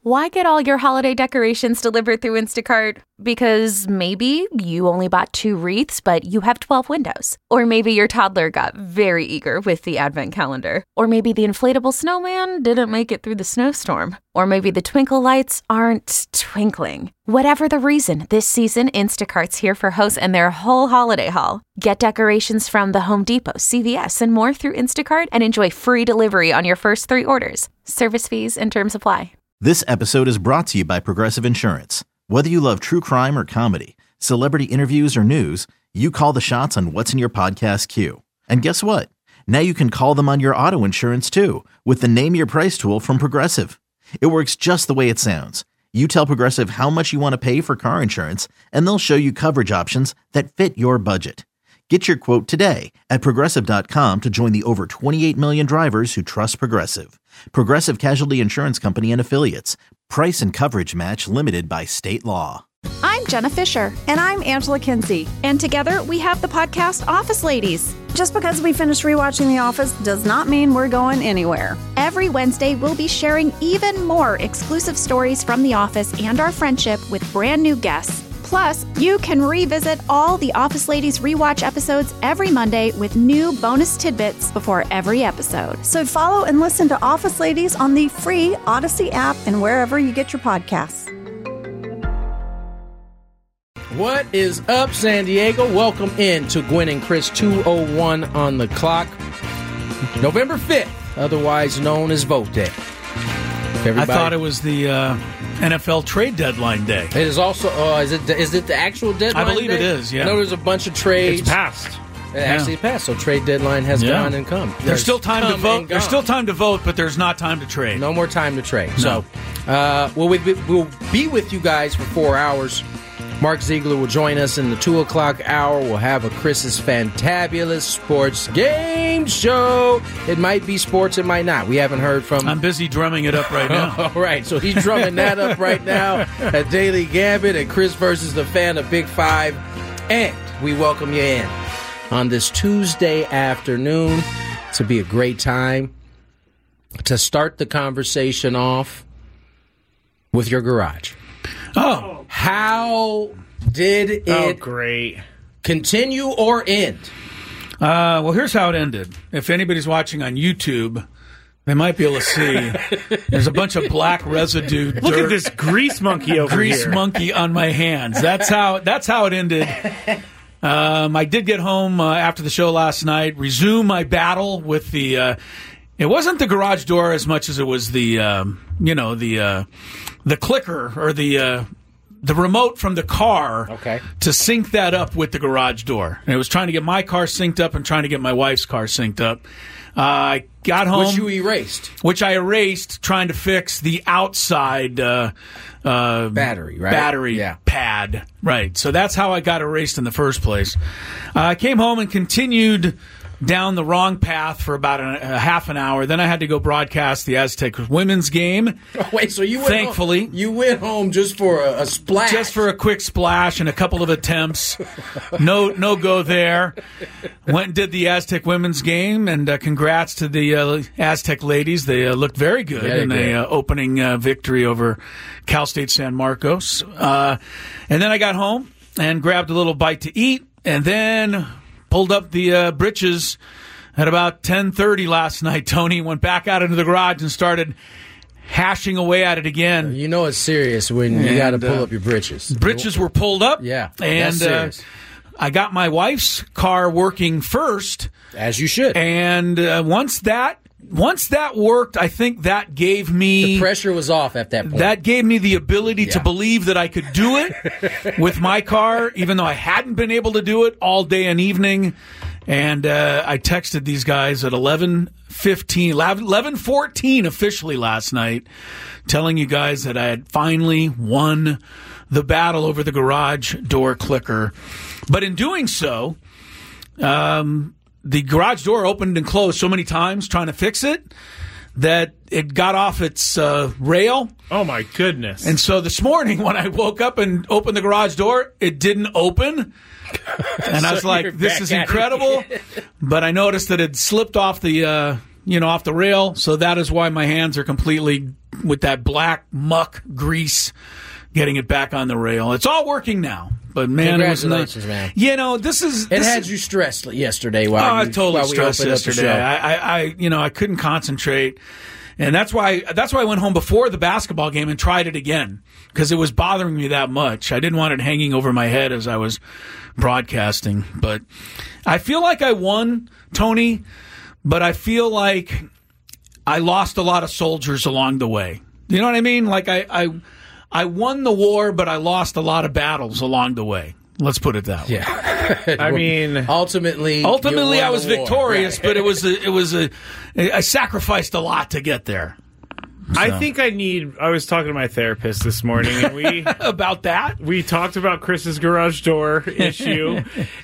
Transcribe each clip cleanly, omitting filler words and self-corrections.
Why get all your holiday decorations delivered through Instacart? Because maybe you only bought 2 wreaths, but you have 12 windows. Or maybe your toddler got very eager with the advent calendar. Or maybe the inflatable snowman didn't make it through the snowstorm. Or maybe the twinkle lights aren't twinkling. Whatever the reason, this season, Instacart's here for hosts and their whole holiday haul. Get decorations from the Home Depot, CVS, and more through Instacart and enjoy free delivery on your first 3 orders. Service fees and terms apply. This episode is brought to you by Progressive Insurance. Whether you love true crime or comedy, celebrity interviews or news, you call the shots on what's in your podcast queue. And guess what? Now you can call them on your auto insurance too with the Name Your Price tool from Progressive. It works just the way it sounds. You tell Progressive how much you want to pay for car insurance, and they'll show you coverage options that fit your budget. Get your quote today at Progressive.com to join the over 28 million drivers who trust Progressive. Progressive Casualty Insurance Company and Affiliates. Price and coverage match limited by state law. I'm Jenna Fisher. And I'm Angela Kinsey. And together we have the podcast Office Ladies. Just because we finished rewatching The Office does not mean we're going anywhere. Every Wednesday, we'll be sharing even more exclusive stories from The Office and our friendship with brand new guests. Plus, you can revisit all the Office Ladies rewatch episodes every Monday with new bonus tidbits before every episode. So follow and listen to Office Ladies on the free Odyssey app and wherever you get your podcasts. What is up, San Diego? Welcome in to Gwen and Chris 201 on the clock. November 5th, otherwise known as Vote Day. I thought it was the NFL trade deadline day. It is also, is it the actual deadline I believe day? it is, yeah. I know there's a bunch of trades. It's passed. It actually passed, so trade deadline has gone and come. There's still time to vote. There's still time to vote, but there's not time to trade. No more time to trade. No. So, we'll be with you guys for 4 hours. Mark Ziegler will join us in the 2 o'clock hour. We'll have a Chris's Fantabulous Sports Game Show. It might be sports, it might not. We haven't heard from... I'm busy drumming it up right now. All right, so he's drumming that up right now at Daily Gambit and Chris versus the fan of Big Five. And we welcome you in on this Tuesday afternoon. To be a great time to start the conversation off with your garage. Oh. How did it great. continue or end? Well, here's how it ended. If anybody's watching on YouTube, they might be able to see. There's a bunch of black residue. Look at this grease monkey over here. Grease monkey on my hands. That's how it ended. I did get home after the show last night, resume my battle with the... it wasn't the garage door as much as it was the clicker or the remote from the car to sync that up with the garage door. And it was trying to get my car synced up and trying to get my wife's car synced up. I got home. Which you erased. Which I erased trying to fix the outside battery, right? Battery pad. Right. So that's how I got erased in the first place. I came home and continued down the wrong path for about a half an hour. Then I had to go broadcast the Aztec women's game. Oh, wait, so you went thankfully home, you went home just for a splash, just for a quick splash and a couple of attempts. No go there. Went and did the Aztec women's game, and congrats to the Aztec ladies. They looked very good in an opening victory over Cal State San Marcos. And then I got home and grabbed a little bite to eat, and then pulled up the britches at about 10:30 last night, Tony. Went back out into the garage and started hashing away at it again. You know it's serious when you got to pull up your britches. Britches were pulled up. Yeah, and that's serious. I got my wife's car working first. As you should. And once that worked, I think that gave me... The pressure was off at that point. That gave me the ability to believe that I could do it with my car, even though I hadn't been able to do it all day and evening. And I texted these guys at 11:14 officially last night, telling you guys that I had finally won the battle over the garage door clicker. But in doing so... the garage door opened and closed so many times trying to fix it that it got off its rail. Oh, my goodness. And so this morning when I woke up and opened the garage door, it didn't open. And I was like, this is incredible. But I noticed that it slipped off the off the rail. So that is why my hands are completely with that black muck grease, getting it back on the rail. It's all working now. But man, congratulations, man. It had you stressed yesterday. I was totally stressed yesterday. I couldn't concentrate. And that's why I went home before the basketball game and tried it again, because it was bothering me that much. I didn't want it hanging over my head as I was broadcasting. But I feel like I won, Tony, but I feel like I lost a lot of soldiers along the way. You know what I mean? Like I won the war, but I lost a lot of battles along the way. Let's put it that way. Yeah. I mean, ultimately, I was victorious, right. But I sacrificed a lot to get there. So. I was talking to my therapist this morning, and about that? We talked about Chris's garage door issue,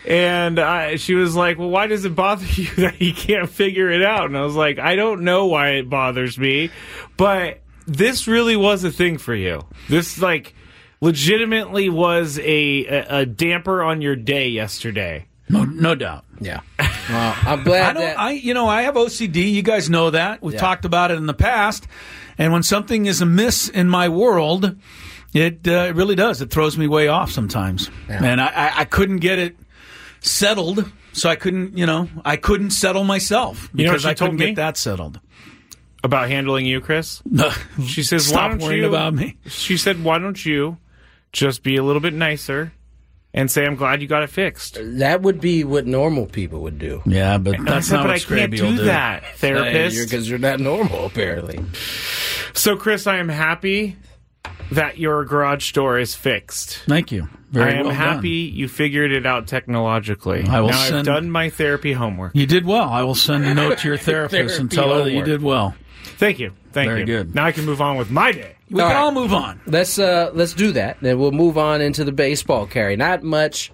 and she was like, well, why does it bother you that you can't figure it out? And I was like, I don't know why it bothers me, but this really was a thing for you. This, legitimately was a damper on your day yesterday. No doubt. Yeah. Well, I'm glad I have OCD. You guys know that. We've talked about it in the past. And when something is amiss in my world, it really does. It throws me way off sometimes. Yeah. And I couldn't get it settled, so I couldn't settle myself because I couldn't get that settled. About handling you, Chris? She says, stop worrying about me. She said, why don't you just be a little bit nicer and say, I'm glad you got it fixed. That would be what normal people would do. Yeah, but that's not what Scrappy will do. I can't do that, therapist. Because you're not normal, apparently. So, Chris, I am happy that your garage door is fixed. Thank you. I am happy you figured it out technologically. I've done my therapy homework. You did well. I will send a note to your therapist and tell her that you did well. Thank you. Very good. Now I can move on with my day. We can all move on. Let's do that. Then we'll move on into the baseball not much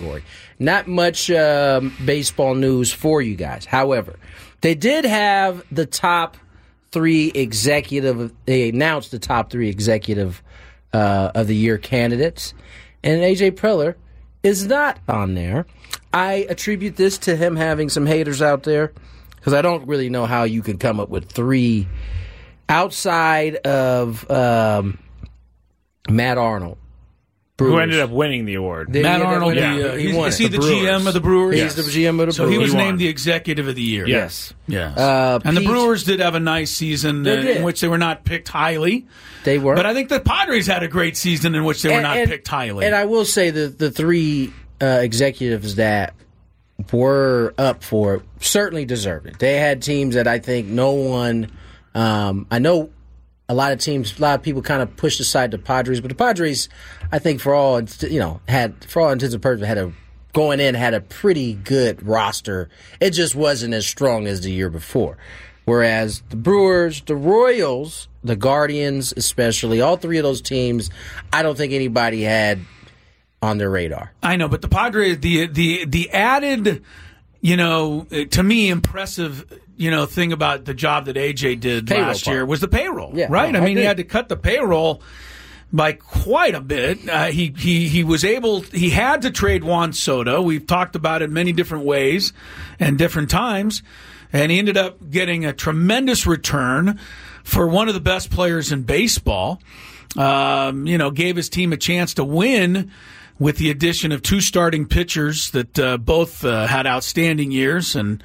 baseball news for you guys. However, they did have the top 3 executive. They announced the top 3 executive of the year candidates, and AJ Preller is not on there. I attribute this to him having some haters out there, because I don't really know how you can come up with 3 outside of Matt Arnold, Brewers. Who ended up winning the award. Matt Arnold, is he the GM of the Brewers? He's the GM of the Brewers. So he was named the executive of the year. Yes. And the Brewers did have a nice season in which they were not picked highly. They were. But I think the Padres had a great season in which they were not picked highly. And I will say that the 3 executives that were up for it certainly deserved it. They had teams that I think no one... I know a lot of people kind of pushed aside the Padres, but the Padres, I think for all intents and purposes, had a pretty good roster. It just wasn't as strong as the year before. Whereas the Brewers, the Royals, the Guardians especially, all 3 of those teams, I don't think anybody had on their radar. I know, but the Padres, the added, to me, impressive, thing about the job that AJ did last year was the payroll, right? I mean, he had to cut the payroll by quite a bit. He had to trade Juan Soto. We've talked about it many different ways and different times, and he ended up getting a tremendous return for one of the best players in baseball. Gave his team a chance to win with the addition of 2 starting pitchers that both had outstanding years, and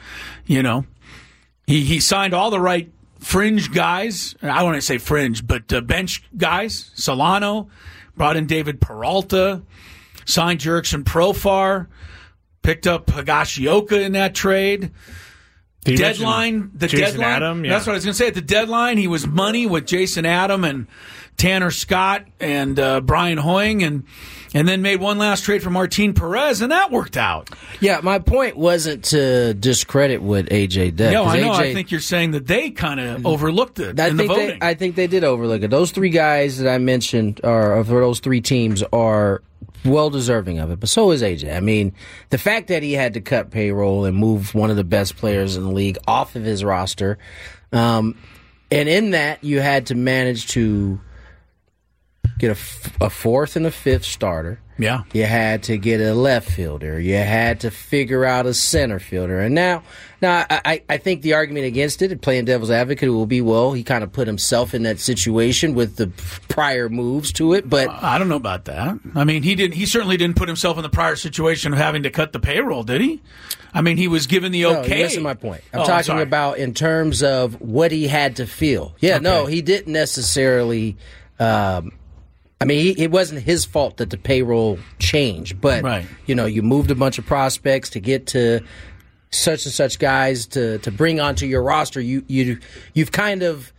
he signed all the right fringe guys. I don't want to say fringe, but bench guys. Solano, brought in David Peralta, signed Jurickson Profar, picked up Higashioka in that trade. The deadline. Adam, That's what I was going to say. At the deadline, he was money with Jason Adam and Tanner Scott and Brian Hoying, and then made one last trade for Martin Perez, and that worked out. Yeah, my point wasn't to discredit what AJ did. No, I know. I think you're saying that they kind of overlooked it in the voting. I think they did overlook it. Those 3 guys that I mentioned, for those 3 teams, are well deserving of it, but so is AJ. I mean, the fact that he had to cut payroll and move one of the best players in the league off of his roster, and in that you had to manage to get a fourth and a fifth starter. Yeah. You had to get a left fielder. You had to figure out a center fielder. And now I think the argument against it, playing devil's advocate, will be, well, he kind of put himself in that situation with the prior moves to it. But I don't know about that. I mean, he certainly didn't put himself in the prior situation of having to cut the payroll, did he? I mean, he was given the okay. No, you're missing my point. I'm talking about in terms of what he had to feel. Yeah, okay. No, he didn't necessarily. I mean, it wasn't his fault that the payroll changed, but right. You moved a bunch of prospects to get to such and such guys to bring onto your roster. You've kind of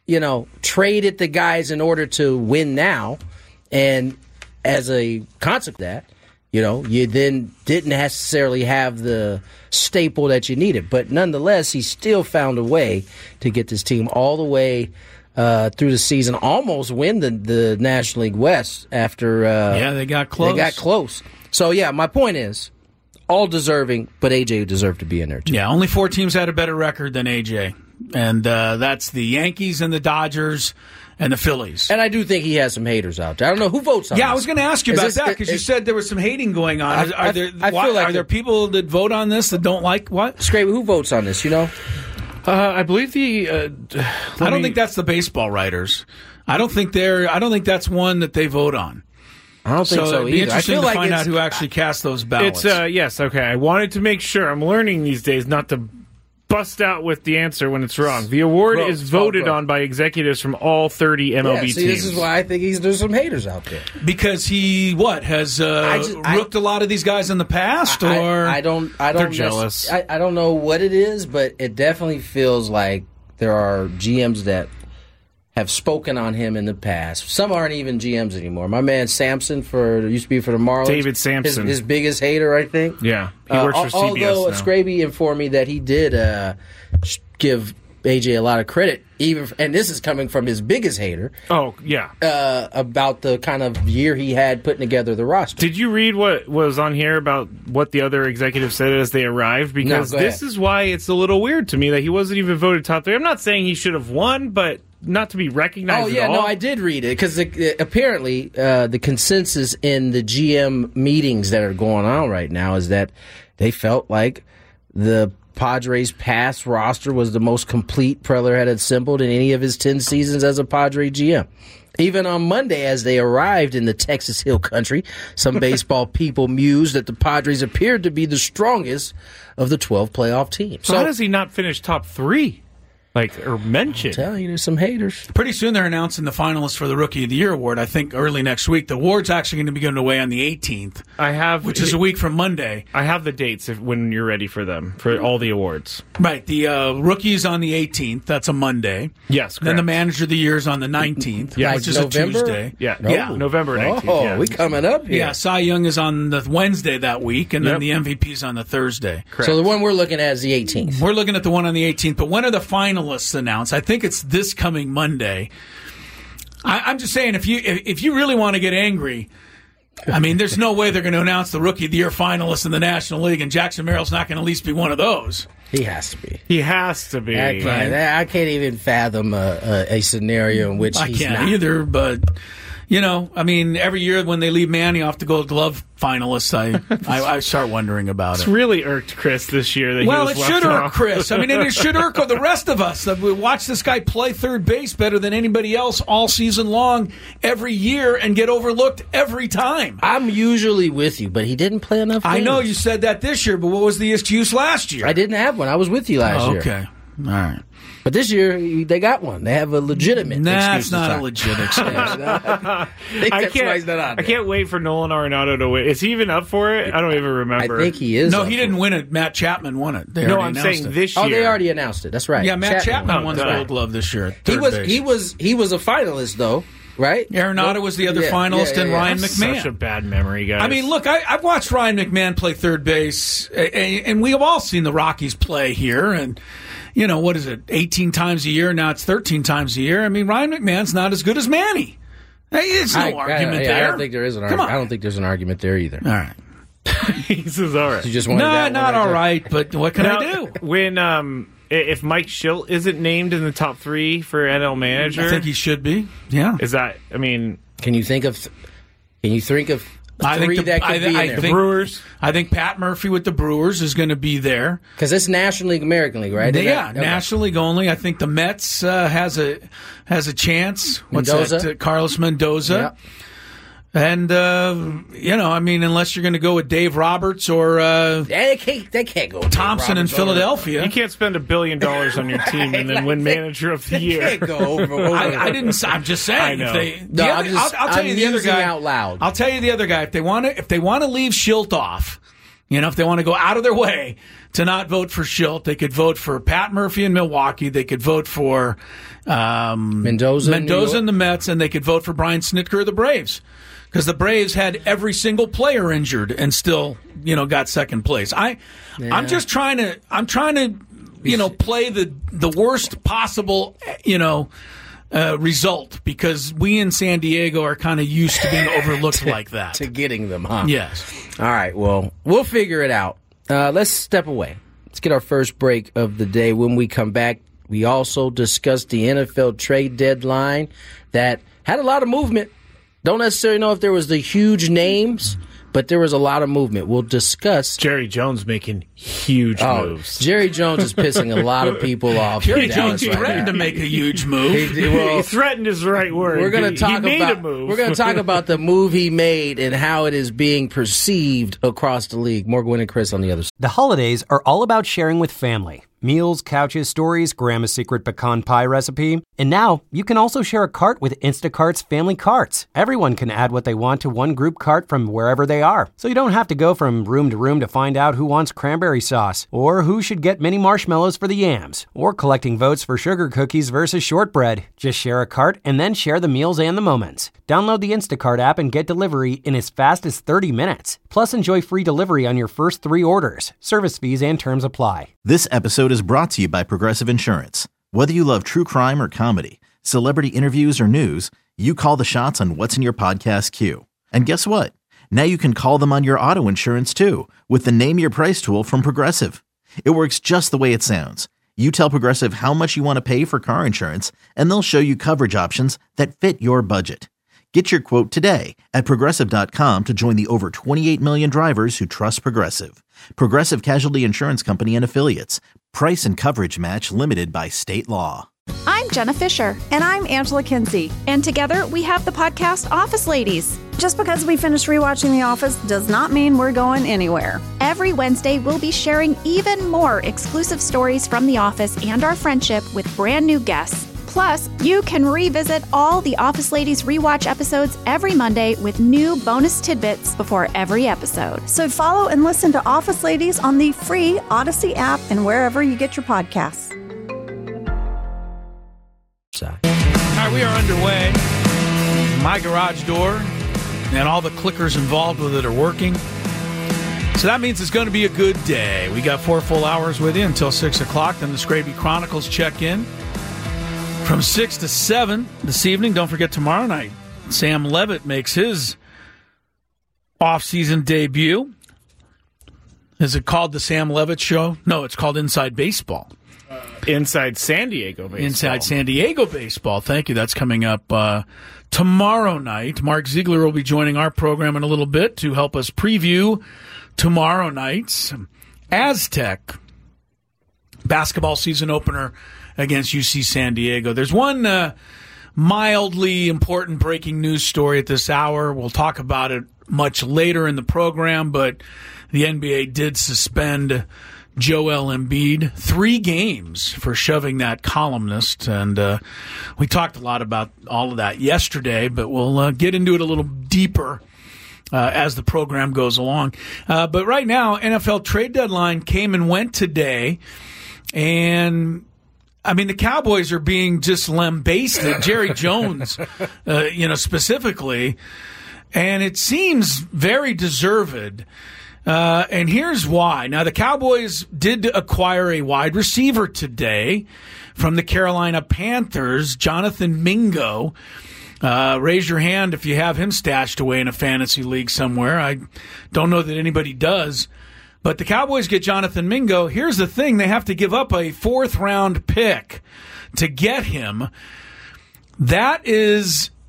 traded the guys in order to win now, and as a consequence of that, you then didn't necessarily have the staple that you needed. But nonetheless, he still found a way to get this team all the way through the season, almost win the National League West after. They got close. They got close. So, my point is, all deserving, but AJ deserved to be in there, too. Yeah, only 4 teams had a better record than AJ. And that's the Yankees and the Dodgers and the Phillies. And I do think he has some haters out there. I don't know who votes on this. Yeah, I was going to ask you about that because you said there was some hating going on. Are there people that vote on this that don't like what? Scrape, who votes on this, I believe I don't think that's the baseball writers. I don't think that's one that they vote on. I don't think so it'd be either. interesting to find out who actually cast those ballots. Yes, okay. I wanted to make sure. I'm learning these days not to bust out with the answer when it's wrong. The award is voted on by executives from all 30 MLB teams. This is why I think there's some haters out there. Because he has rooked a lot of these guys in the past, or I don't. They're jealous. I don't know what it is, but it definitely feels like there are GMs that have spoken on him in the past. Some aren't even GMs anymore. My man Sampson used to be for the Marlins. David Sampson. His biggest hater, I think. Yeah. He works for CBS although now. Scraby informed me that he did give AJ a lot of credit, and this is coming from his biggest hater. Oh, yeah. About the kind of year he had putting together the roster. Did you read what was on here about what the other executives said as they arrived? Because this is why it's a little weird to me that he wasn't even voted top 3. I'm not saying he should have won, but not to be recognized at all. No, I did read it because apparently the consensus in the GM meetings that are going on right now is that they felt like the Padres' past roster was the most complete Preller had assembled in any of his 10 seasons as a Padre GM. Even on Monday, as they arrived in the Texas Hill Country, some baseball people mused that the Padres appeared to be the strongest of the 12 playoff teams. So how does he not finish top 3? Or mentioned. Tell you, there's some haters. Pretty soon they're announcing the finalists for the Rookie of the Year award. I think early next week. The award's actually going to be given away on the 18th. Which is a week from Monday. I have the dates when you're ready for them, for all the awards. Right. The Rookie's on the 18th. That's a Monday. Yes, correct. Then the Manager of the Year's on the 19th, which is November? a Tuesday. Yeah. November 19th. Oh, we coming up here. Yeah, Cy Young is on the Wednesday that week, and then the MVP's on the Thursday. Correct. So the one we're looking at is the 18th. We're looking at the one on the 18th, but when are the finalists announced? I think it's this coming Monday. I'm just saying, if you really want to get angry, I mean, there's no way they're going to announce the Rookie of the Year finalists in the National League, and Jackson Merrill's not going to at least be one of those. He has to be. He has to be. I can't even fathom a scenario in which he's not. I can't either, but... I mean, every year when they leave Manny off the Gold Glove finalists, I start wondering about it. It's really irked Chris this year that he was it should irk Chris. I mean, and it should irk the rest of us. We watch this guy play third base better than anybody else all season long, every year, and get overlooked every time. I'm usually with you, but he didn't play enough games. I know you said that this year, but what was the excuse last year? I didn't have one. I was with you last year. Okay. All right. But this year, they got one. They have a legitimate excuse. That's not a legit excuse. I can't wait for Nolan Arenado to win. Is he even up for it? I don't even remember. I think he is. No, he didn't win it. Matt Chapman won it. I'm saying this year. Oh, they already announced it. That's right. Yeah, Matt Chapman won the Gold Glove this year. He was a finalist, though. Right? Arenado was the other finalist, and Ryan McMahon. Such a bad memory, guys. I mean, look, I've watched Ryan McMahon play third base, and we have all seen the Rockies play here, and what is it, 18 times a year? Now it's 13 times a year. I mean, Ryan McMahon's not as good as Manny. There's no argument there. I don't think there is an argument. I don't think there's an argument there either. All right. He says, all right. You just wanted that one not all right, but what can I do? When if Mike Schilt isn't named in the top 3 for NL Manager, I think he should be. Yeah. Is that? I mean, Can you think of three that could be in there? The Brewers. I think Pat Murphy with the Brewers is going to be there. Because it's National League, American League, right? National League only. I think the Mets has a chance. Mendoza. What's that? Carlos Mendoza. Yep. And, unless you're going to go with Dave Roberts or they can't go with Thompson in Philadelphia. You can't spend $1 billion on your team and then win Manager of the Year. Can't go over. I'm just saying. I know. I'll tell you the other guy out loud. I'll tell you the other guy. If they want to leave Schilt off, if they want to go out of their way to not vote for Schilt, they could vote for Pat Murphy in Milwaukee. They could vote for Mendoza in the Mets, and they could vote for Brian Snitker of the Braves. Because the Braves had every single player injured and still, got second place. I'm just trying to play the worst possible, result, because we in San Diego are kind of used to being overlooked like that. To getting them, huh? Yes. All right, well, we'll figure it out. Let's step away. Let's get our first break of the day. When we come back, we also discuss the NFL trade deadline that had a lot of movement. Don't necessarily know if there was the huge names, but there was a lot of movement. We'll discuss. Jerry Jones making huge moves. Jerry Jones is pissing a lot of people off. Jerry Jones threatened to make a huge move. He threatened is the right word. We're going to talk he made a move. We're going to talk about the move he made and how it is being perceived across the league. More Gwynn and Chris on the other side. The holidays are all about sharing with family. Meals, couches, stories, Grandma's secret pecan pie recipe. And now, you can also share a cart with Instacart's Family Carts. Everyone can add what they want to one group cart from wherever they are. So you don't have to go from room to room to find out who wants cranberry sauce, or who should get mini marshmallows for the yams, or collecting votes for sugar cookies versus shortbread. Just share a cart and then share the meals and the moments. Download the Instacart app and get delivery in as fast as 30 minutes. Plus, enjoy free delivery on your first 3 orders. Service fees and terms apply. This episode is brought to you by Progressive Insurance. Whether you love true crime or comedy, celebrity interviews or news, you call the shots on what's in your podcast queue. And guess what? Now you can call them on your auto insurance too, with the Name Your Price tool from Progressive. It works just the way it sounds. You tell Progressive how much you want to pay for car insurance, and they'll show you coverage options that fit your budget. Get your quote today at Progressive.com to join the over 28 million drivers who trust Progressive. Progressive Casualty Insurance Company and Affiliates. Price and coverage match limited by state law. I'm Jenna Fisher. And I'm Angela Kinsey. And together we have the podcast Office Ladies. Just because we finished rewatching The Office does not mean we're going anywhere. Every Wednesday, we'll be sharing even more exclusive stories from The Office and our friendship with brand new guests. Plus, you can revisit all the Office Ladies rewatch episodes every Monday with new bonus tidbits before every episode. So follow and listen to Office Ladies on the free Odyssey app and wherever you get your podcasts. All right, we are underway. My garage door and all the clickers involved with it are working. So that means it's going to be a good day. We got 4 full hours with you until 6 o'clock. Then the Scraby Chronicles check in from 6 to 7 this evening. Don't forget tomorrow night, Sam Levitt makes his off-season debut. Is it called the Sam Levitt Show? No, it's called Inside Baseball. Inside San Diego Baseball. Inside San Diego Baseball. Thank you. That's coming up tomorrow night. Mark Ziegler will be joining our program in a little bit to help us preview tomorrow night's Aztec basketball season opener against UC San Diego. There's one mildly important breaking news story at this hour. We'll talk about it much later in the program, but the NBA did suspend Joel Embiid 3 games for shoving that columnist, and we talked a lot about all of that yesterday, but we'll get into it a little deeper as the program goes along. But right now, NFL trade deadline came and went today, and the Cowboys are being just lambasted, Jerry Jones, specifically, and it seems very deserved. And here's why. Now, the Cowboys did acquire a wide receiver today from the Carolina Panthers, Jonathan Mingo. Raise your hand if you have him stashed away in a fantasy league somewhere. I don't know that anybody does. But the Cowboys get Jonathan Mingo. Here's the thing. They have to give up a 4th-round pick to get him. That is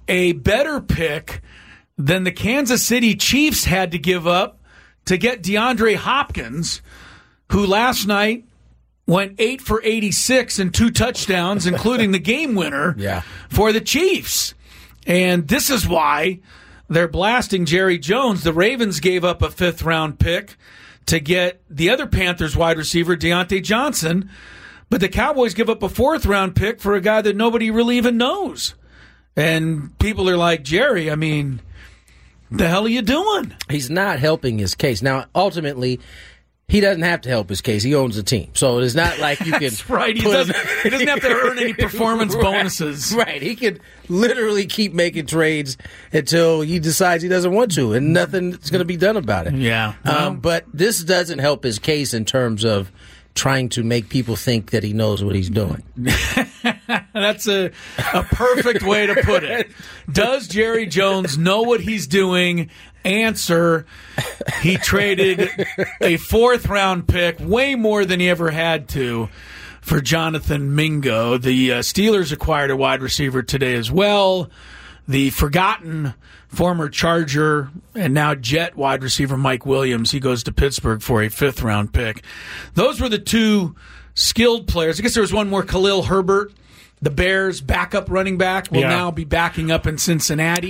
a better pick than the Kansas City Chiefs had to give up to get DeAndre Hopkins, who last night went 8 for 86 and 2 touchdowns, including the game winner for the Chiefs. And this is why they're blasting Jerry Jones. The Ravens gave up a 5th-round pick to get the other Panthers wide receiver, Deontay Johnson, but the Cowboys give up a 4th-round pick for a guy that nobody really even knows. And people are like, Jerry, I mean, the hell are you doing? He's not helping his case. Now, ultimately, he doesn't have to help his case. He owns the team. So it's not like you can... That's right. He doesn't have to earn any performance bonuses. Right. He could literally keep making trades until he decides he doesn't want to, and nothing's going to be done about it. Yeah. But this doesn't help his case in terms of trying to make people think that he knows what he's doing. That's a perfect way to put it. Does Jerry Jones know what he's doing? Answer, he traded a 4th-round pick, way more than he ever had to, for Jonathan Mingo. The Steelers acquired a wide receiver today as well. The forgotten former Charger and now Jet wide receiver Mike Williams, he goes to Pittsburgh for a 5th-round pick. Those were the 2 skilled players. I guess there was one more, Khalil Herbert. The Bears' backup running back will now be backing up in Cincinnati.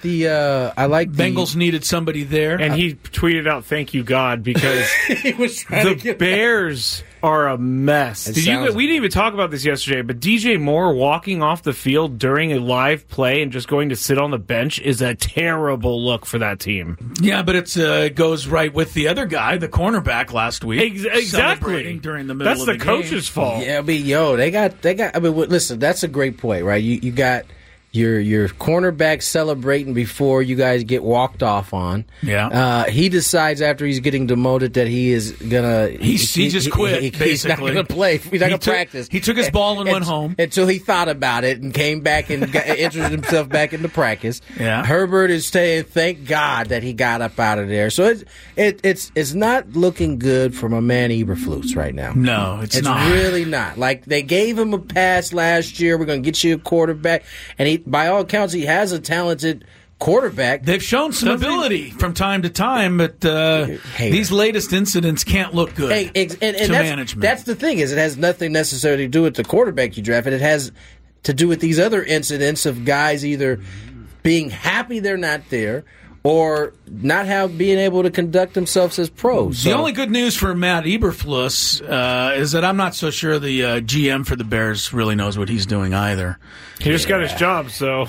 Bengals needed somebody there. And he tweeted out, "Thank you, God," because the Bears are a mess. We didn't even talk about this yesterday, but DJ Moore walking off the field during a live play and just going to sit on the bench is a terrible look for that team. Yeah, but it goes right with the other guy, the cornerback last week. Exactly. During the middle That's of the the coach's fault. Yeah, but they got. I mean, listen, that's a great point, right? You got your cornerback celebrating before you guys get walked off on. Yeah. He decides after he's getting demoted that he is gonna. He just quit. He's not gonna play. He's not gonna practice. He took his ball and went home until he thought about it and came back and entered himself back into practice. Yeah. Herbert is saying, "Thank God that he got up out of there." So it's not looking good for my man Eberflus right now. No, it's not. It's really not. Like, they gave him a pass last year. We're going to get you a quarterback, and by all accounts, he has a talented quarterback. They've shown some ability from time to time, but these latest incidents can't look good to management. That's the thing, is it has nothing necessarily to do with the quarterback you drafted. It has to do with these other incidents of guys either being happy they're not there or not being able to conduct themselves as pros. The only good news for Matt Eberflus is that I'm not so sure the GM for the Bears really knows what he's doing either. He just got his job, so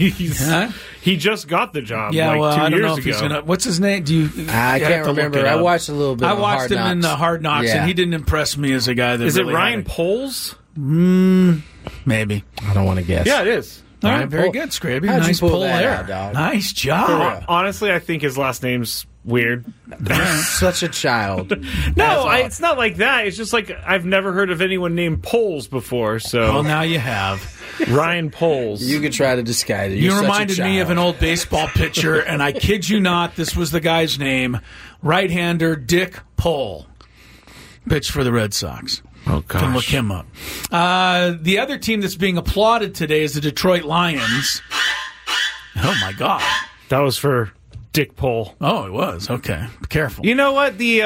he just got the job. Yeah, like 2 I don't years know if ago. he's gonna. What's his name? I can't remember. I watched a little bit. I watched him in the Hard Knocks, and he didn't impress me as a guy that. Is really it Ryan Poles? Maybe. I don't want to guess. Yeah, it is. All right, very good, Scraby. Nice pull there. Nice job. Honestly, I think his last name's weird. Such a child. No, it's not like that. It's just like I've never heard of anyone named Poles before. So well, now you have. Ryan Poles. You could try to disguise it. You reminded me of an old baseball pitcher, and I kid you not, this was the guy's name. Right-hander Dick Pole. Pitched for the Red Sox. Oh, gosh. Can look him up. The other team that's being applauded today is the Detroit Lions. Oh, my God. That was for Dick Pole. Oh, it was. Okay. Be careful. You know what? The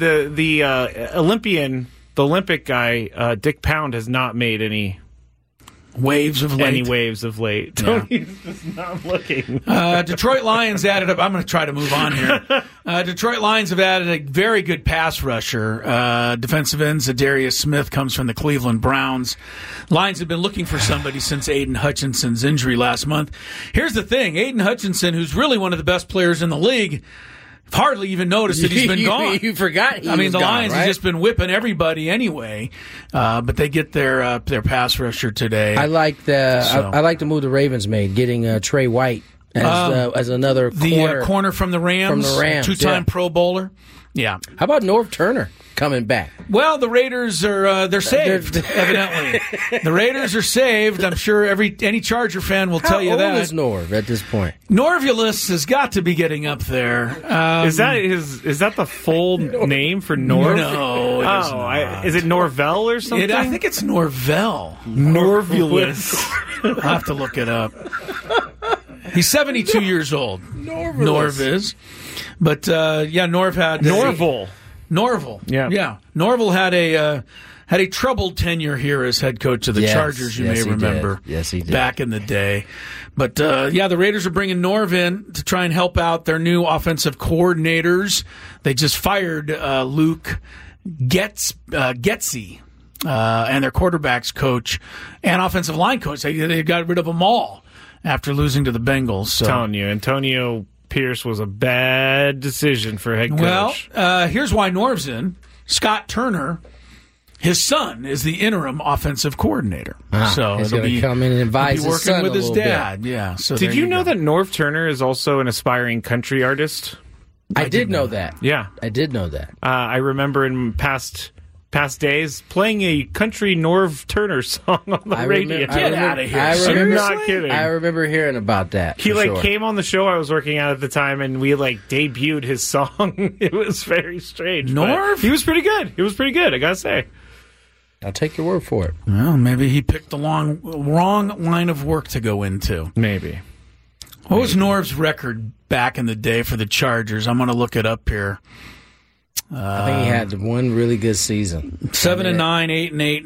Olympic guy, Dick Pound, has not made any waves of late. Yeah. Tony's just not looking. Detroit Lions added up. I'm going to try to move on here. Detroit Lions have added a very good pass rusher. Defensive end Zadarius Smith comes from the Cleveland Browns. Lions have been looking for somebody since Aiden Hutchinson's injury last month. Here's the thing. Aiden Hutchinson, who's really one of the best players in the league, hardly even noticed that he's been gone. You forgot the Lions have just been whipping everybody anyway, but they get their pass rusher today. I like the move the Ravens made, getting Trey White as another corner. The corner from the Rams. Two-time Pro Bowler. Yeah. How about Norv Turner coming back? Well, the Raiders are they're saved, evidently. The Raiders are saved. I'm sure any Charger fan will tell you that. How old is Norv at this point? Norvulus has got to be getting up there. Is that the full name for Norv? No, it is not. Is it Norvell or something? I think it's Norvell. Norvulus. I'll have to look it up. He's 72 years old. Norv is. But, Norv had... Norville. Yeah. Norville had a troubled tenure here as head coach of the Chargers, you may remember. Yes, he did. Back in the day. But, the Raiders are bringing Norv in to try and help out their new offensive coordinators. They just fired Luke Getsy. And their quarterbacks coach and offensive line coach. They got rid of them all after losing to the Bengals. So. I'm telling you, Antonio Pierce was a bad decision for head coach. Well, here's why Norv's in. Scott Turner, his son, is the interim offensive coordinator. So he's going to come in and advise his son with his dad. Bit. Yeah. So did you know that Norv Turner is also an aspiring country artist? I did know that. Yeah, I did know that. I remember in past days playing a country Norv Turner song on the radio. Get out of here. I'm not kidding. I remember hearing about that. He came on the show I was working at the time, and we debuted his song. It was very strange. Norv? He was pretty good. It was pretty good, I gotta say. I'll take your word for it. Well, maybe he picked the wrong line of work to go into. Maybe. What was Norv's record back in the day for the Chargers? I'm going to look it up here. I think he had one really good season. 7-9, 8-8,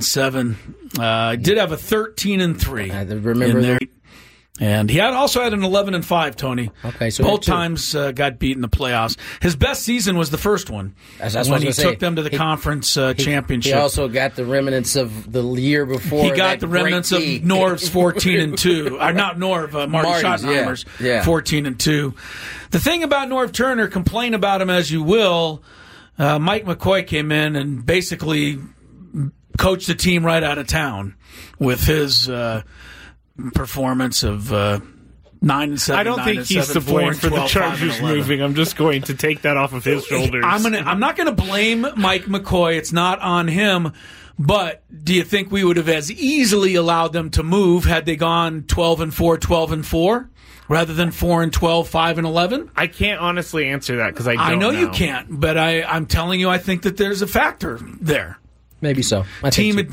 9-7. Did have a 13-3. I remember that. And he also had an 11-5, Tony. Okay, so both times got beat in the playoffs. His best season was the first one. That's when he took them to the conference championship. He also got the remnants of the year before. He got the remnants of Norv's 14-2. Not Norv, Marty Schottenheimer's 14-2. The thing about Norv Turner, complain about him as you will, Mike McCoy came in and basically coached the team right out of town with his performance of 9-7. I don't think he's to blame for the Chargers moving. I'm just going to take that off of his shoulders. I'm not going to blame Mike McCoy. It's not on him. But do you think we would have as easily allowed them to move had they gone 12-4, 12-4? Rather than 4-12, 5-11? I can't honestly answer that because I know you can't, but I'm telling you, I think that there's a factor there. Maybe so. Mike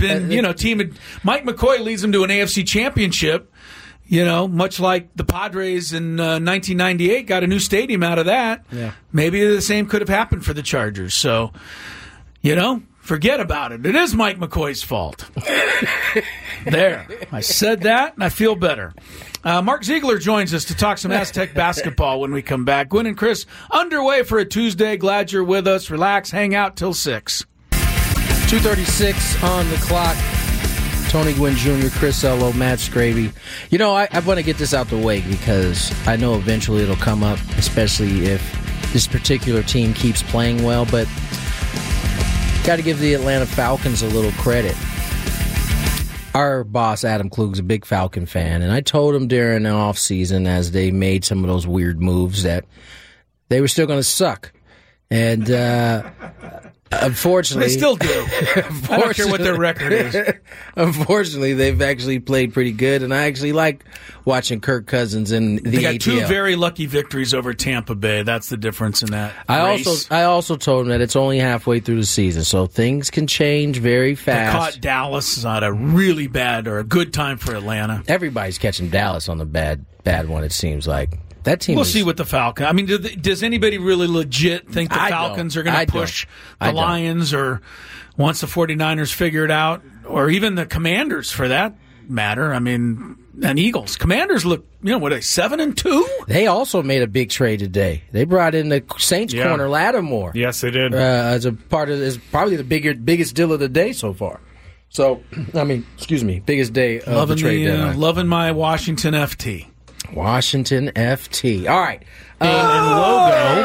McCoy leads them to an AFC championship, much like the Padres in 1998 got a new stadium out of that. Yeah. Maybe the same could have happened for the Chargers. So, forget about it. It is Mike McCoy's fault. There. I said that, and I feel better. Mark Ziegler joins us to talk some Aztec basketball when we come back. Gwen and Chris underway for a Tuesday. Glad you're with us. Relax. Hang out till 6. 2:36 on the clock. Tony Gwynn Jr., Chris Ello, Matt Scraby. I want to get this out the way because I know eventually it'll come up, especially if this particular team keeps playing well, but got to give the Atlanta Falcons a little credit. Our boss, Adam Klug's a big Falcon fan, and I told him during the offseason as they made some of those weird moves that they were still going to suck. And unfortunately... They still do. I don't care what their record is. Unfortunately, they've actually played pretty good, and I actually like watching Kirk Cousins in the They got ATL. 2 very lucky victories over Tampa Bay. That's the difference in that race. I also told him that it's only halfway through the season, so things can change very fast. They caught Dallas on a really bad or a good time for Atlanta. Everybody's catching Dallas on the bad one, it seems like. That team we'll see with the Falcons. I mean, does anybody really legit think the Falcons are going to push the Lions or once the 49ers figure it out, or even the Commanders for that matter? I mean, and Eagles. Commanders look, what are they, 7-2? They also made a big trade today. They brought in the Saints corner Lattimore. Yes, they did. As a part of is probably the biggest deal of the day so far. So, biggest day of the trade deadline. Loving my Washington FT. Washington FT. All right. And logo.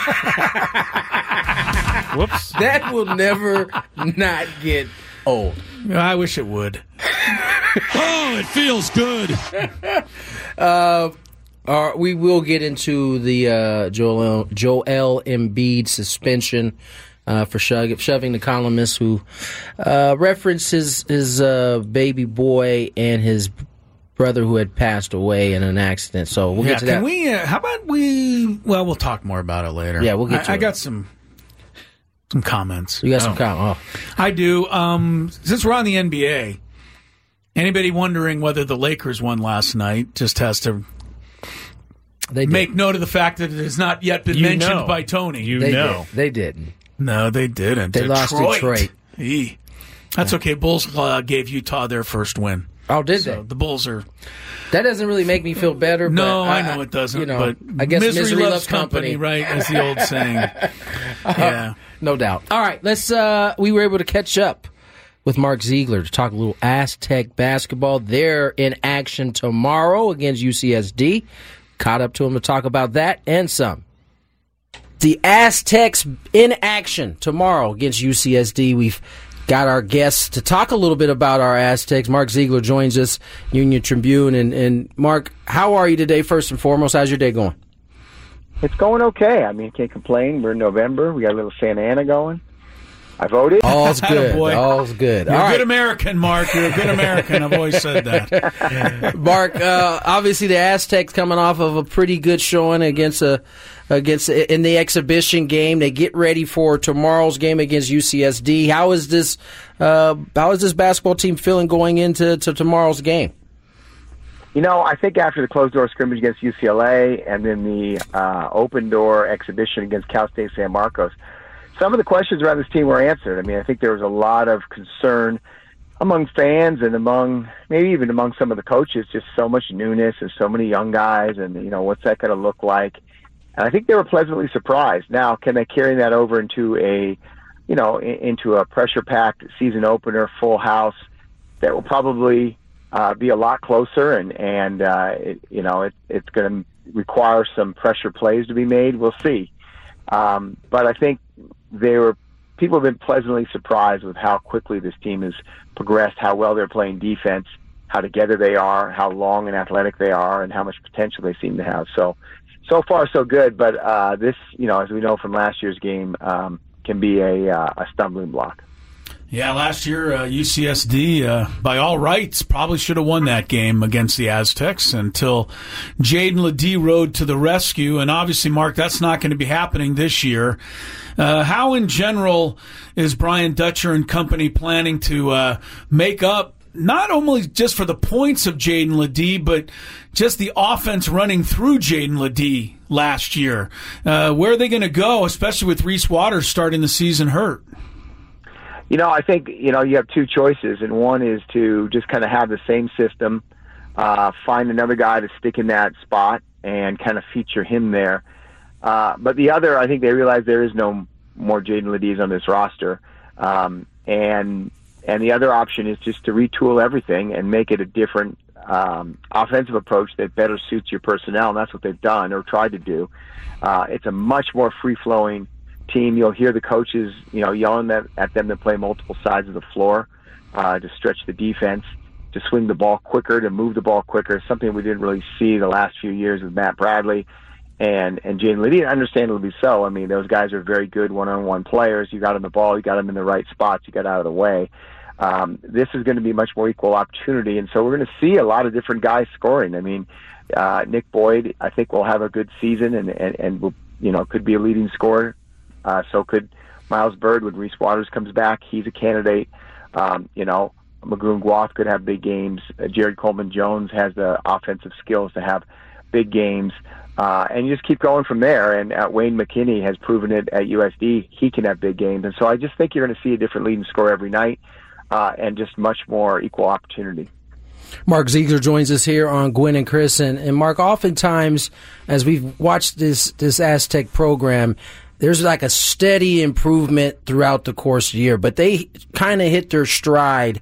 Whoops. That will never not get old. I wish it would. Oh, it feels good. We will get into the Joel Embiid suspension for shoving the columnist who references his baby boy and his brother who had passed away in an accident. So we'll get to that. How about we'll talk more about it later. Yeah, we'll get to it. I got some comments. You got some comments? Oh. I do. Since we're on the NBA, anybody wondering whether the Lakers won last night just has to make note of the fact that it has not yet been mentioned by Tony. They didn't. No, they didn't. They lost Detroit. That's okay. Bulls gave Utah their first win. Oh, did they? The Bulls are... That doesn't really make me feel better. No, I know it doesn't. But I guess misery loves company, right? Is the old saying. Yeah, no doubt. All right, let's. We were able to catch up with Mark Ziegler to talk a little Aztec basketball. They're in action tomorrow against UCSD. Caught up to him to talk about that and some. The Aztecs in action tomorrow against UCSD. We've got our guests to talk a little bit about our Aztecs. Mark Ziegler joins us, Union Tribune. And Mark, how are you today, first and foremost? How's your day going? It's going okay. I mean, can't complain. We're in November. We got a little Santa Ana going. I voted. All's good. All's good. You're a good American, Mark. You're a good American. I've always said that. Mark, obviously the Aztecs coming off of a pretty good showing against in the exhibition game. They get ready for tomorrow's game against UCSD. How is this basketball team feeling going into tomorrow's game? I think after the closed-door scrimmage against UCLA and then the open-door exhibition against Cal State San Marcos, some of the questions around this team were answered. I mean, I think there was a lot of concern among fans and maybe even among some of the coaches, just so much newness and so many young guys and, what's that going to look like? And I think they were pleasantly surprised. Now, can they carry that over into a pressure-packed season opener, full house that will probably be a lot closer and it's going to require some pressure plays to be made? We'll see. But I think people have been pleasantly surprised with how quickly this team has progressed, how well they're playing defense, how together they are, how long and athletic they are, and how much potential they seem to have. So far, so good. But this, as we know from last year's game, can be a stumbling block. Yeah, last year, UCSD, by all rights, probably should have won that game against the Aztecs until Jaden LeDee rode to the rescue. And obviously, Mark, that's not going to be happening this year. How, in general, is Brian Dutcher and company planning to make up not only just for the points of Jaden LeDee, but just the offense running through Jaden LeDee last year? Where are they going to go, especially with Reese Waters starting the season hurt? I think, you have two choices, and one is to just kind of have the same system, find another guy to stick in that spot and kind of feature him there. But the other, I think they realize there is no more Jaden LeDees on this roster. And the other option is just to retool everything and make it a different offensive approach that better suits your personnel, and that's what they've done or tried to do. It's a much more free-flowing team. You'll hear the coaches, yelling at them to play multiple sides of the floor, to stretch the defense, to swing the ball quicker, to move the ball quicker, something we didn't really see the last few years with Matt Bradley and Jaden LeDee, understandably so. I mean, those guys are very good one-on-one players. You got them the ball, you got them in the right spots, you got out of the way. This is going to be much more equal opportunity, and so we're going to see a lot of different guys scoring. I mean, Nick Boyd, I think, will have a good season and will, could be a leading scorer. So could Miles Bird when Reese Waters comes back. He's a candidate. Magoon Guath could have big games. Jared Coleman-Jones has the offensive skills to have big games. And you just keep going from there. And Wayne McKinney has proven it at USD. He can have big games. And so I just think you're going to see a different leading scorer every night and just much more equal opportunity. Mark Ziegler joins us here on Gwynn and Chris. And Mark, oftentimes, as we've watched this Aztec program, there's like a steady improvement throughout the course of the year, but they kind of hit their stride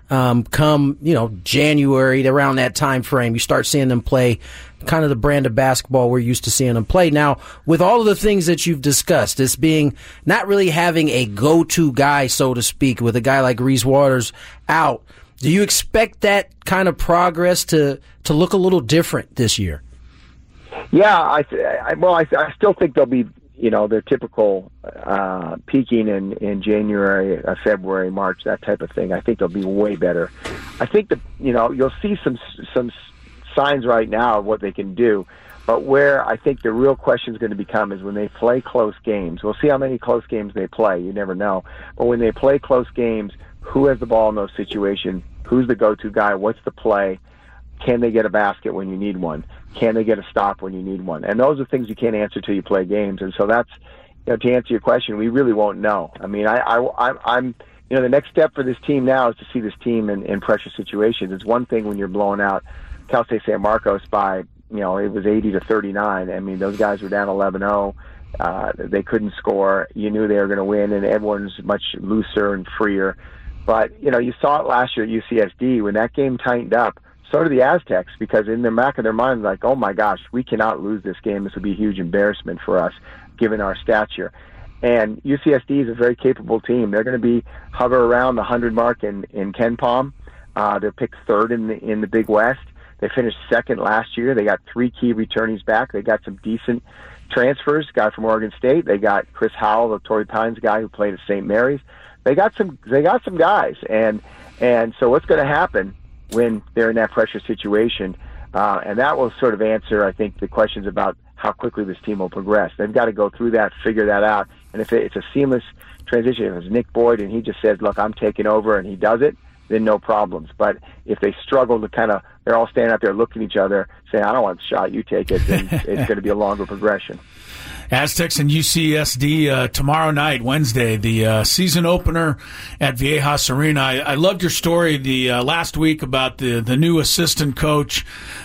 come January, around that time frame. You start seeing them play kind of the brand of basketball we're used to seeing them play. Now, with all of the things that you've discussed, this being not really having a go-to guy, so to speak, with a guy like Reese Waters out, do you expect that kind of progress to look a little different this year? Yeah, I still think they'll be their typical peaking in January, February, March, that type of thing. I think they'll be way better. I think you'll see some signs right now of what they can do, but where I think the real question is going to become is when they play close games. We'll see how many close games they play. You never know. But when they play close games, who has the ball in those situations? Who's the go-to guy? What's the play? Can they get a basket when you need one? can they get a stop when you need one? And those are things you can't answer till you play games. And so that's, to answer your question, we really won't know. I mean, I'm the next step for this team now is to see this team in pressure situations. It's one thing when you're blowing out Cal State San Marcos by, it was 80-39. I mean, those guys were down 11-0. They couldn't score. You knew they were going to win, and everyone's much looser and freer. But, you saw it last year at UCSD when that game tightened up. So did the Aztecs, because in the back of their minds, like, oh my gosh, we cannot lose this game. This would be a huge embarrassment for us, given our stature. And UCSD is a very capable team. They're going to hover around the 100 mark in KenPom. They're picked third in the Big West. They finished second last year. They got 3 key returnees back. They got some decent transfers. Guy from Oregon State. They got Chris Howell, the Torrey Pines guy who played at St. Mary's. They got some guys, and so what's going to happen when they're in that pressure situation? And that will sort of answer, I think, the questions about how quickly this team will progress. They've got to go through that, figure that out. And if it's a seamless transition, if it's Nick Boyd and he just says, look, I'm taking over, and he does it, then no problems. But if they struggle to they're all standing out there looking at each other, saying, I don't want the shot, you take it, then it's going to be a longer progression. Aztecs and UCSD tomorrow night, Wednesday, the season opener at Viejas Arena. I loved your story the last week about the new assistant coach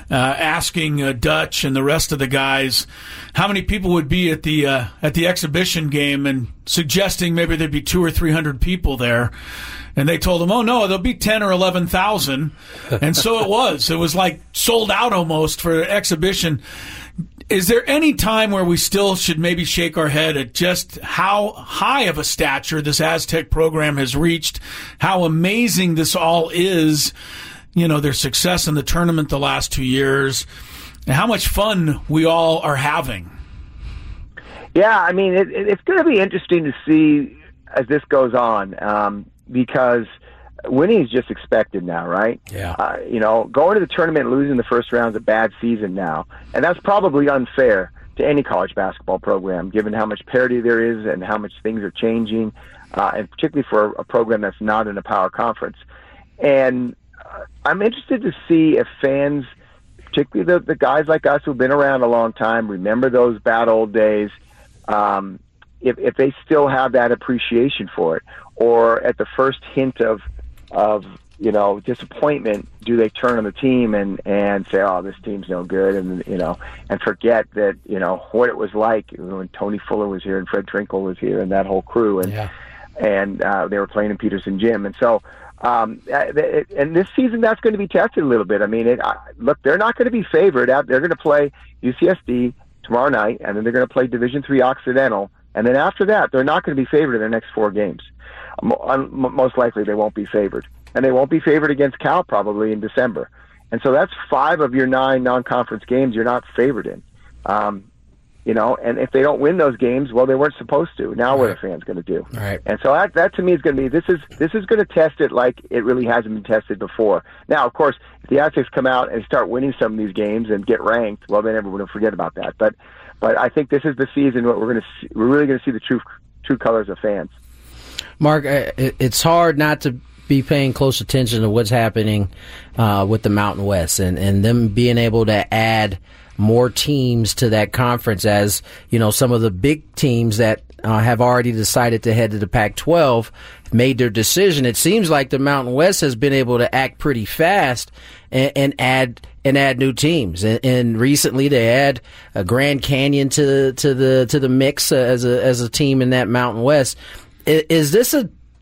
asking Dutch and the rest of the guys how many people would be at the exhibition game, and suggesting maybe there'd be 200 or 300 people there. And they told him, oh, no, there'll be 10 or 11,000. And so it was. It was like sold out almost for exhibition. Is there any time where we still should maybe shake our head at just how high of a stature this Aztec program has reached, how amazing this all is, their success in the tournament the last 2 years, and how much fun we all are having? Yeah, I mean, it's going to be interesting to see as this goes on, because winning is just expected now, right? Yeah. Going to the tournament and losing the first round is a bad season now. And that's probably unfair to any college basketball program, given how much parity there is and how much things are changing, and particularly for a program that's not in a power conference. And I'm interested to see if fans, particularly the guys like us who've been around a long time, remember those bad old days, if they still have that appreciation for it, or at the first hint of disappointment, do they turn on the team and say, oh, this team's no good, and forget that, what it was like when Tony Fuller was here and Fred Trinkle was here and that whole crew, and they were playing in Peterson Gym. And so, and this season that's going to be tested a little bit. I mean, look, they're not going to be favored. They're going to play UCSD tomorrow night, and then they're going to play Division III Occidental. And then after that, they're not going to be favored in their next 4 games. Most likely they won't be favored. And they won't be favored against Cal probably in December. And so that's 5 of your 9 non-conference games you're not favored in. And if they don't win those games, well, they weren't supposed to. Now what are fans going to do? Right. And so that to me is going to be, this is going to test it like it really hasn't been tested before. Now, of course, if the Aztecs come out and start winning some of these games and get ranked, well, then everyone will forget about that. But I think this is the season where we're really going to see the true colors of fans. Mark, it's hard not to be paying close attention to what's happening with the Mountain West and them being able to add more teams to that conference, as some of the big teams that have already decided to head to the Pac-12 made their decision. It seems like the Mountain West has been able to act pretty fast and add new teams. And recently they add a Grand Canyon to the mix as a team in that Mountain West. Is this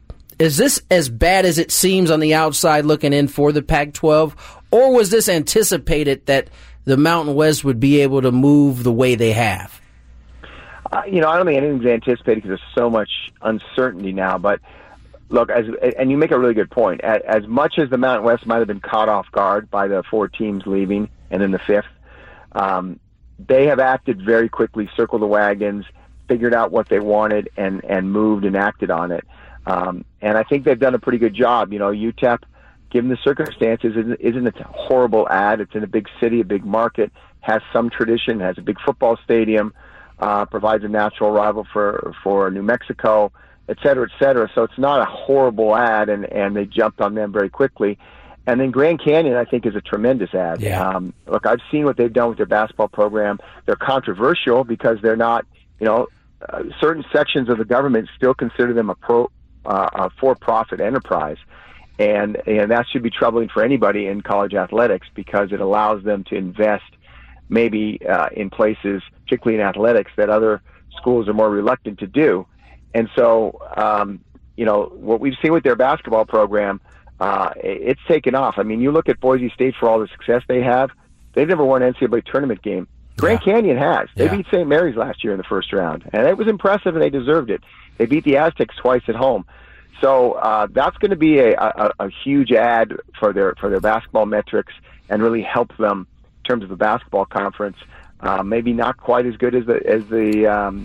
as bad as it seems on the outside looking in for the Pac-12, or was this anticipated that the Mountain West would be able to move the way they have? I don't think anything's anticipated because there's so much uncertainty now. But look, and you make a really good point. As much as the Mountain West might have been caught off guard by the 4 teams leaving and then the 5th, they have acted very quickly, circled the wagons, figured out what they wanted, and moved and acted on it. And I think they've done a pretty good job. UTEP, given the circumstances, isn't a horrible ad. It's in a big city, a big market, has some tradition, has a big football stadium, provides a natural rival for New Mexico, et cetera, et cetera. So it's not a horrible ad, and they jumped on them very quickly. And then Grand Canyon, I think, is a tremendous ad. Yeah. Look, I've seen what they've done with their basketball program. They're controversial because they're not, certain sections of the government still consider them a for-profit enterprise. And that should be troubling for anybody in college athletics because it allows them to invest maybe in places, particularly in athletics, that other schools are more reluctant to do. And so, what we've seen with their basketball program, it's taken off. I mean, you look at Boise State for all the success they have. They've never won an NCAA tournament game. Grand Canyon has. They beat St. Mary's last year in the first round, and it was impressive, and they deserved it. They beat the Aztecs twice at home. So that's going to be a huge ad for their basketball metrics and really help them in terms of the basketball conference. Maybe not quite as good as the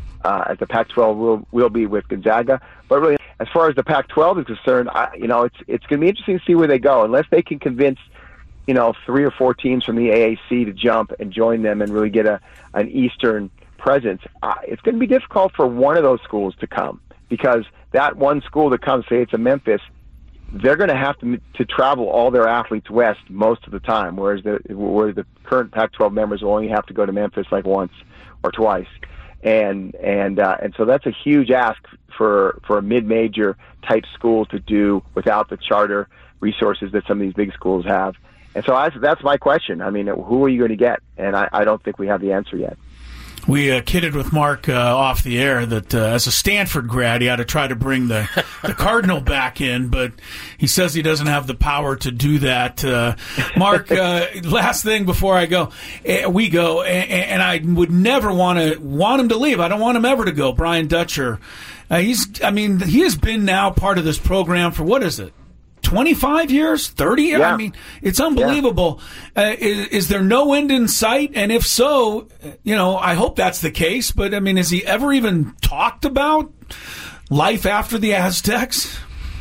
Pac-12 will be with Gonzaga, but really, as far as the Pac-12 is concerned, it's going to be interesting to see where they go. Unless they can convince 3 or 4 teams from the AAC to jump and join them and really get an Eastern presence, it's going to be difficult for one of those schools to come, because that one school that comes, say it's a Memphis, they're going to have to travel all their athletes west most of the time, whereas the current Pac-12 members will only have to go to Memphis like once or twice. And so that's a huge ask for a mid-major type school to do without the charter resources that some of these big schools have. And so that's my question. I mean, who are you going to get? And I don't think we have the answer yet. We kidded with Mark off the air that as a Stanford grad, he had to try to bring the Cardinal back in, but he says he doesn't have the power to do that. Mark, last thing before I go, we go, and I would never want him to leave. I don't want him ever to go. Brian Dutcher, he has been now part of this program for, what is it, 25 years, 30 years? Yeah. I mean, it's unbelievable. Yeah. Is there no end in sight? And if so, I hope that's the case. But, I mean, has he ever even talked about life after the Aztecs?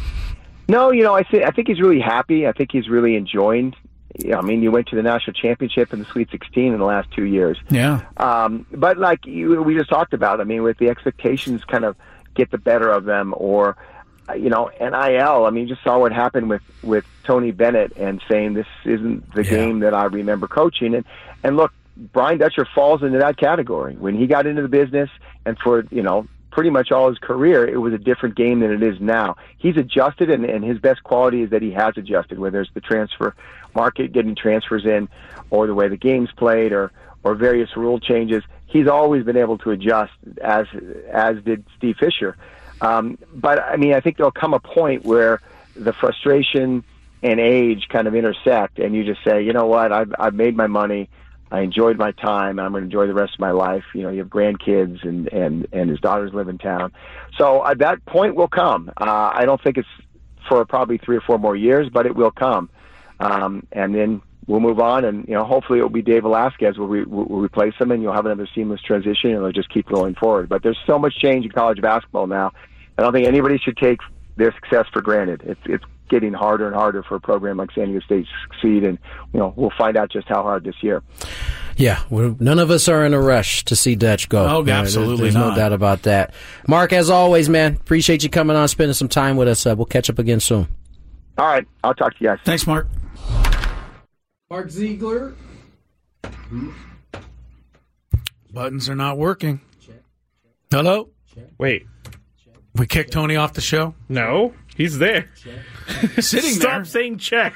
No, I think he's really happy. I think he's really enjoying. You went to the national championship and the Sweet 16 in the last 2 years. Yeah. But like we just talked about, with the expectations kind of get the better of them, or NIL. You just saw what happened with Tony Bennett and saying this isn't the game that I remember coaching. And look, Brian Dutcher falls into that category. When he got into the business and for, pretty much all his career, it was a different game than it is now. He's adjusted, and his best quality is that he has adjusted, whether it's the transfer market, getting transfers in, or the way the game's played, or various rule changes. He's always been able to adjust, as did Steve Fisher. But I think there'll come a point where the frustration and age kind of intersect, and you just say, you know what, I've made my money, I enjoyed my time, I'm going to enjoy the rest of my life. You have grandkids, and his daughters live in town. So that point will come. I don't think it's for probably 3 or 4 more years, but it will come. And then we'll move on, and hopefully it will be Dave Velasquez will replace him, and you'll have another seamless transition, and it'll just keep going forward. But there's so much change in college basketball now. I don't think anybody should take their success for granted. It's getting harder and harder for a program like San Diego State to succeed, and we'll find out just how hard this year. Yeah, none of us are in a rush to see Dutch go. Oh, absolutely there's not. No doubt about that. Mark, as always, man, appreciate you coming on, spending some time with us. We'll catch up again soon. All right, I'll talk to you guys. Thanks, Mark. Mark Ziegler. Buttons are not working. Hello? Wait. We kicked Tony off the show? No, he's there. Sitting Stop there. saying check.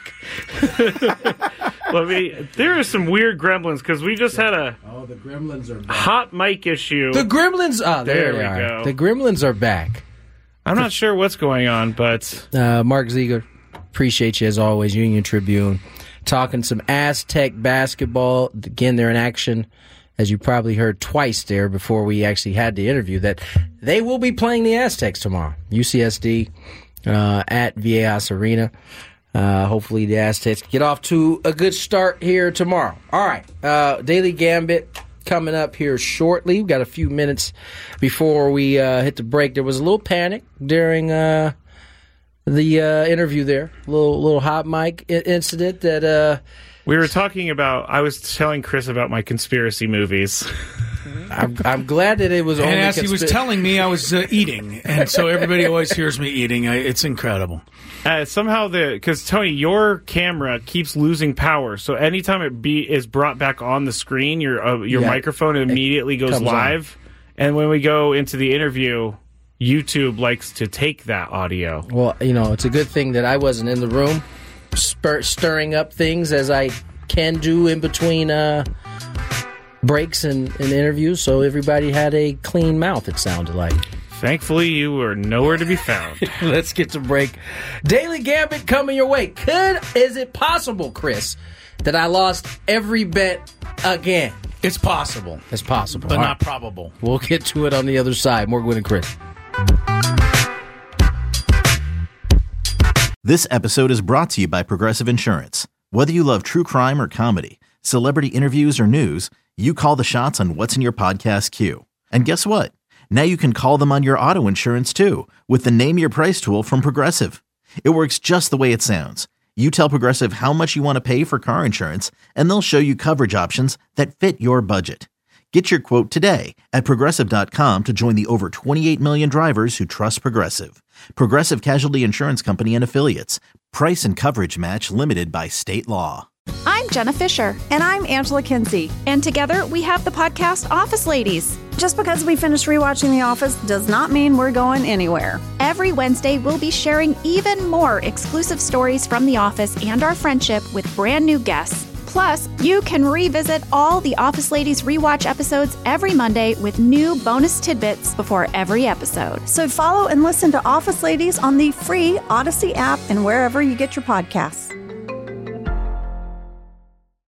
There are some weird gremlins, because we just had a the gremlins are back. hot mic issue. The gremlins, there they we are. go. The gremlins are back. I'm not sure what's going on, but Mark Ziegler, appreciate you as always, Union Tribune. Talking some Aztec basketball. Again, they're in action, as you probably heard twice there before we actually had the interview, that they will be playing the Aztecs tomorrow. UCSD at Viejas Arena. Hopefully the Aztecs get off to a good start here tomorrow. All right, Daily Gambit coming up here shortly. We've got a few minutes before we hit the break. There was a little panic during the interview there. A little hot mic incident that... we were talking about, I was telling Chris about my conspiracy movies. I'm glad that it was only. And as he was telling me, I was eating, and so everybody always hears me eating. It's incredible. Somehow, because Tony, your camera keeps losing power, so anytime it is brought back on the screen, your microphone immediately goes live. And when we go into the interview, YouTube likes to take that audio. Well, it's a good thing that I wasn't in the room stirring up things as I can do in between breaks and interviews, so everybody had a clean mouth, it sounded like. Thankfully, you were nowhere to be found. Let's get to break. Daily Gambit coming your way. Is it possible, Chris, that I lost every bet again? It's possible. It's possible. But not probable. We'll get to it on the other side. More Gwynn and Chris. This episode is brought to you by Progressive Insurance. Whether you love true crime or comedy, celebrity interviews or news, you call the shots on what's in your podcast queue. And guess what? Now you can call them on your auto insurance too with the Name Your Price tool from Progressive. It works just the way it sounds. You tell Progressive how much you want to pay for car insurance, and they'll show you coverage options that fit your budget. Get your quote today at Progressive.com to join the over 28 million drivers who trust Progressive. Progressive Casualty Insurance Company and Affiliates. Price and coverage match limited by state law. I'm Jenna Fisher. And I'm Angela Kinsey. And together we have the podcast Office Ladies. Just because we finished rewatching The Office does not mean we're going anywhere. Every Wednesday, we'll be sharing even more exclusive stories from The Office and our friendship with brand new guests. Plus, you can revisit all the Office Ladies rewatch episodes every Monday with new bonus tidbits before every episode. So follow and listen to Office Ladies on the free Odyssey app and wherever you get your podcasts.